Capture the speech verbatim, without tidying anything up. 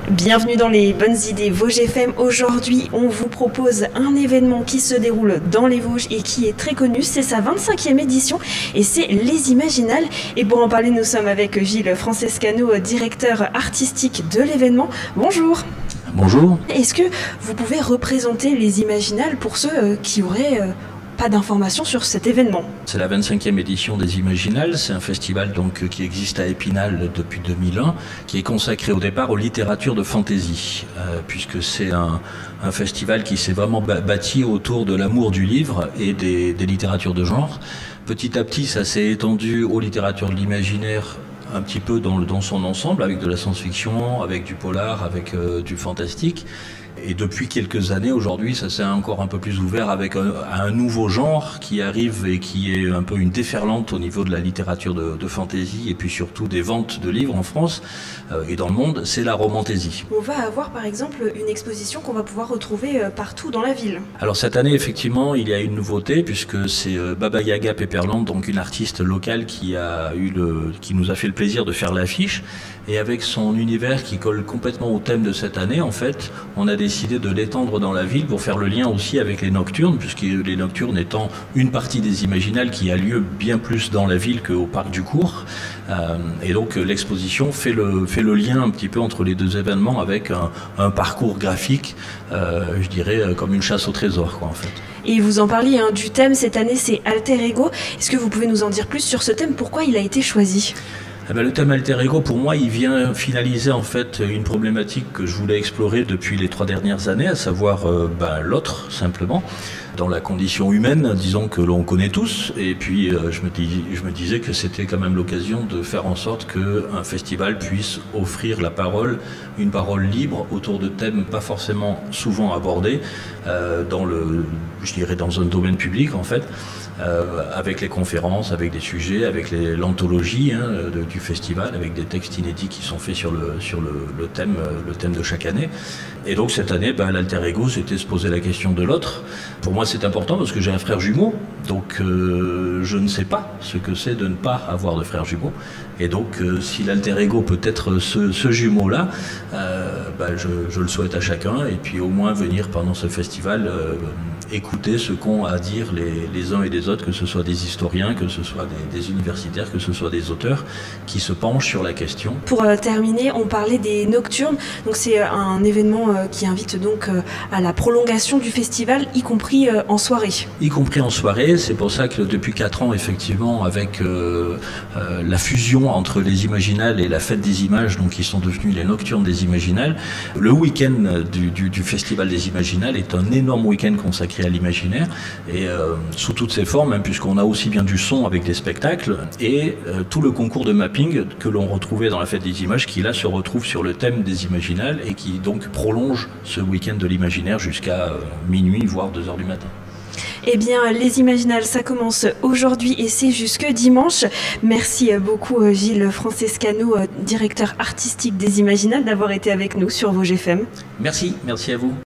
Bienvenue dans les bonnes idées Vosges F M. Aujourd'hui, on vous propose un événement qui se déroule dans les Vosges et qui est très connu. C'est sa vingt-cinquième édition et c'est Les Imaginales. Et pour en parler, nous sommes avec Gilles Francescano, directeur artistique de l'événement. Bonjour. Bonjour. Est-ce que vous pouvez représenter Les Imaginales pour ceux qui auraient pas d'informations sur cet événement? C'est la vingt-cinquième édition des Imaginales. C'est un festival donc qui existe à Épinal depuis deux mille un, qui est consacré au départ aux littératures de fantaisie, euh, puisque c'est un, un festival qui s'est vraiment bâti autour de l'amour du livre et des, des littératures de genre. Petit à petit, ça s'est étendu aux littératures de l'imaginaire, un petit peu dans, le, dans son ensemble, avec de la science-fiction, avec du polar, avec euh, du fantastique. Et depuis quelques années, aujourd'hui, ça s'est encore un peu plus ouvert avec un, un nouveau genre qui arrive et qui est un peu une déferlante au niveau de la littérature de, de fantasy et puis surtout des ventes de livres en France euh, et dans le monde, c'est la romantaisie. On va avoir par exemple une exposition qu'on va pouvoir retrouver euh, partout dans la ville. Alors cette année, effectivement, il y a une nouveauté puisque c'est euh, Baba Yaga Pepperland, donc une artiste locale qui a eu le, qui nous a fait le plaisir de faire l'affiche. Et avec son univers qui colle complètement au thème de cette année, en fait, on a décidé de l'étendre dans la ville pour faire le lien aussi avec les nocturnes, puisque les nocturnes étant une partie des Imaginales qui a lieu bien plus dans la ville qu'au parc du Cours. Euh, et donc l'exposition fait le, fait le lien un petit peu entre les deux événements avec un, un parcours graphique, euh, je dirais, comme une chasse au trésor, quoi, en fait. Et vous en parliez hein, du thème, cette année c'est Alter Ego. Est-ce que vous pouvez nous en dire plus sur ce thème? Pourquoi il a été choisi? Eh bien, le thème Alter Ego, pour moi, il vient finaliser en fait une problématique que je voulais explorer depuis les trois dernières années, à savoir euh, ben, l'autre, simplement, dans la condition humaine, disons que l'on connaît tous. Et puis, euh, je, me dis, je me disais que c'était quand même l'occasion de faire en sorte qu'un festival puisse offrir la parole, une parole libre autour de thèmes pas forcément souvent abordés, euh, dans le, je dirais dans un domaine public, en fait. Euh, avec les conférences, avec des sujets, avec les, l'anthologie hein, de, du festival, avec des textes inédits qui sont faits sur le, sur le, le, thème, le thème de chaque année. Et donc cette année, ben, l'Alter Ego, c'était se poser la question de l'autre. Pour moi, c'est important parce que j'ai un frère jumeau, donc euh, je ne sais pas ce que c'est de ne pas avoir de frère jumeau. Et donc, euh, si l'Alter Ego peut être ce, ce jumeau-là, euh, ben, je, je le souhaite à chacun. Et puis au moins venir pendant ce festival euh, écouter ce qu'ont à dire les, les uns et les autres, que ce soit des historiens, que ce soit des, des universitaires, que ce soit des auteurs qui se penchent sur la question. Pour euh, terminer, on parlait des nocturnes. Donc c'est euh, un événement euh, qui invite donc euh, à la prolongation du festival, y compris euh, en soirée. Y compris en soirée. C'est pour ça que depuis quatre ans, effectivement, avec euh, euh, la fusion entre les Imaginales et la Fête des Images, donc qui sont devenus les Nocturnes des Imaginales, le week-end du, du, du Festival des Imaginales est un énorme week-end consacré à l'imaginaire et euh, sous toutes ses formes, hein, puisqu'on a aussi bien du son avec des spectacles et euh, tout le concours de mapping que l'on retrouvait dans la Fête des Images qui là se retrouve sur le thème des Imaginales et qui donc prolonge ce week-end de l'imaginaire jusqu'à euh, minuit voire deux heures du matin. Eh bien, les Imaginales, ça commence aujourd'hui et c'est jusque dimanche. Merci beaucoup Gilles Francescano, directeur artistique des Imaginales, d'avoir été avec nous sur Vosges F M. Merci, merci à vous.